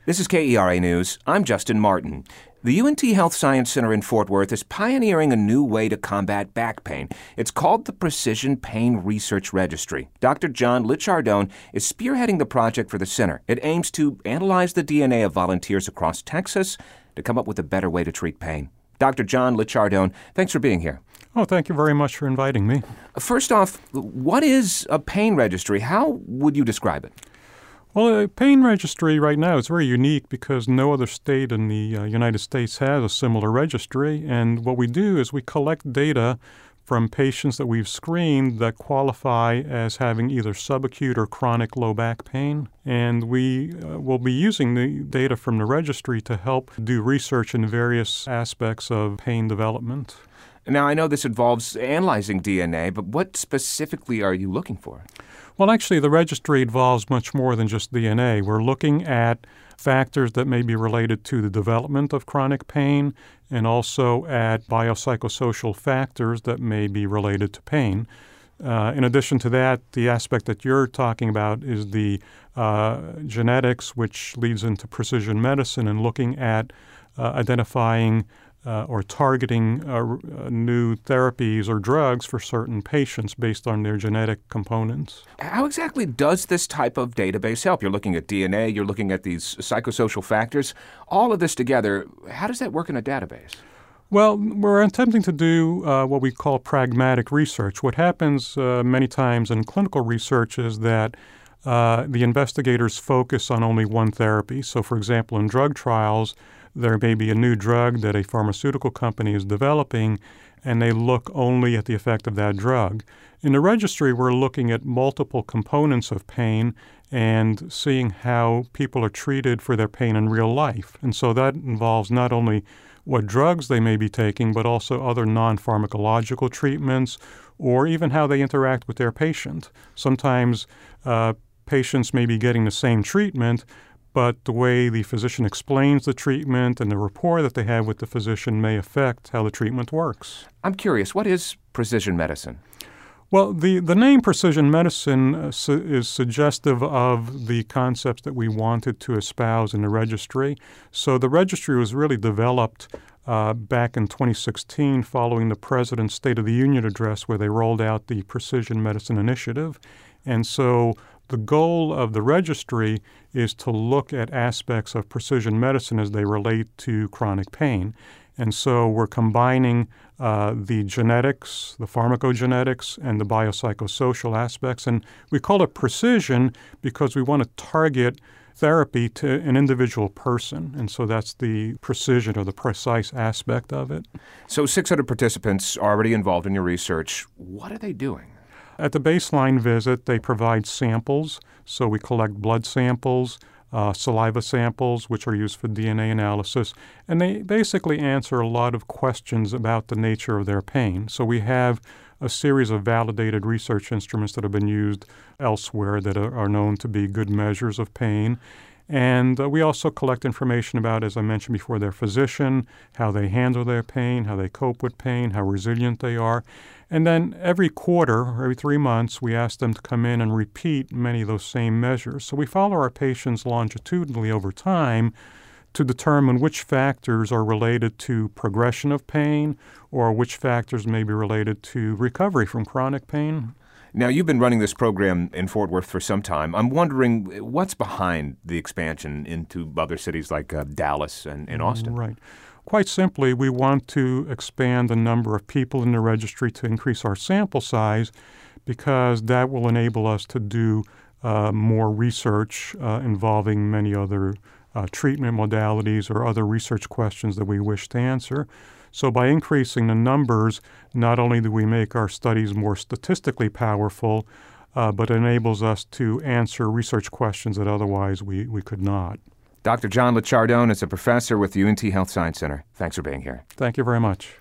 This is KERA News. I'm Justin Martin. The UNT Health Science Center in Fort Worth is pioneering a new way to combat back pain. It's called the Precision Pain Research Registry. Dr. John Licciardone is spearheading the project for the center. It aims to analyze the DNA of volunteers across Texas to come up with a better way to treat pain. Dr. John Licciardone, thanks for being here. Oh, thank you very much for inviting me. First off, what is a pain registry? How would you describe it? Well, a pain registry right now is very unique because no other state in the United States has a similar registry. And what we do is we collect data from patients that we've screened that qualify as having either subacute or chronic low back pain. And we will be using the data from the registry to help do research in various aspects of pain development. Now, I know this involves analyzing DNA, but what specifically are you looking for? Well, actually, the registry involves much more than just DNA. We're looking at factors that may be related to the development of chronic pain and also at biopsychosocial factors that may be related to pain. In addition to that, the aspect that you're talking about is the genetics, which leads into precision medicine and looking at identifying or targeting new therapies or drugs for certain patients based on their genetic components. How exactly does this type of database help? You're looking at DNA, you're looking at these psychosocial factors. All of this together, how does that work in a database? Well, we're attempting to do what we call pragmatic research. What happens many times in clinical research is that the investigators focus on only one therapy. So, for example, in drug trials, there may be a new drug that a pharmaceutical company is developing, and they look only at the effect of that drug. In the registry, we're looking at multiple components of pain and seeing how people are treated for their pain in real life. And so that involves not only what drugs they may be taking, but also other non-pharmacological treatments or even how they interact with their patient. Sometimes patients may be getting the same treatment, but the way the physician explains the treatment and the rapport that they have with the physician may affect how the treatment works. I'm curious, what is precision medicine? Well, the name precision medicine is suggestive of the concepts that we wanted to espouse in the registry. So the registry was really developed back in 2016 following the President's State of the Union address where they rolled out the Precision Medicine Initiative. And so the goal of the registry is to look at aspects of precision medicine as they relate to chronic pain. And so we're combining the genetics, the pharmacogenetics, and the biopsychosocial aspects. And we call it precision because we want to target therapy to an individual person. And so that's the precision or the precise aspect of it. So 600 participants already involved in your research. What are they doing? At the baseline visit, they provide samples. So we collect blood samples, saliva samples, which are used for DNA analysis, and they basically answer a lot of questions about the nature of their pain. So we have a series of validated research instruments that have been used elsewhere that are known to be good measures of pain. And we also collect information about, as I mentioned before, their physician, how they handle their pain, how they cope with pain, how resilient they are. And then every quarter, or every 3 months, we ask them to come in and repeat many of those same measures. So we follow our patients longitudinally over time to determine which factors are related to progression of pain or which factors may be related to recovery from chronic pain. Now, you've been running this program in Fort Worth for some time. I'm wondering what's behind the expansion into other cities like Dallas and Austin. Right. Quite simply, we want to expand the number of people in the registry to increase our sample size because that will enable us to do more research involving many other treatment modalities or other research questions that we wish to answer. So by increasing the numbers, not only do we make our studies more statistically powerful, but it enables us to answer research questions that otherwise we could not. Dr. John Licciardone is a professor with the UNT Health Science Center. Thanks for being here. Thank you very much.